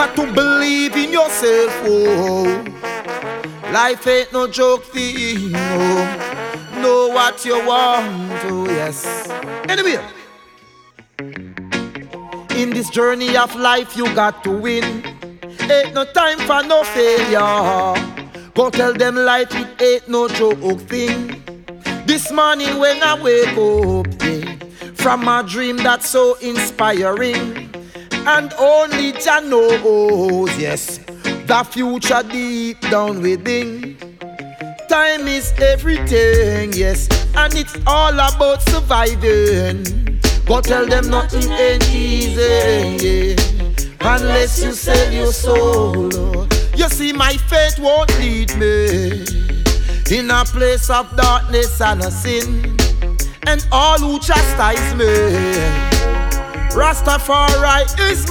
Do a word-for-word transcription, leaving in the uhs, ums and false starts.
got to believe in yourself, oh. Life ain't no joke thing, oh. Know what you want, oh yes. Anyway, in this journey of life you got to win. Ain't no time for no failure. Go tell them life it ain't no joke thing. This morning when I wake up, yeah, from a dream that's so inspiring, and only Jah knows, yes, the future deep down within. Time is everything, yes, and it's all about surviving. Go tell them nothing ain't easy, yeah, unless you sell your soul. You see my faith won't lead me in a place of darkness and a sin, and all who chastise me, Rastafari is my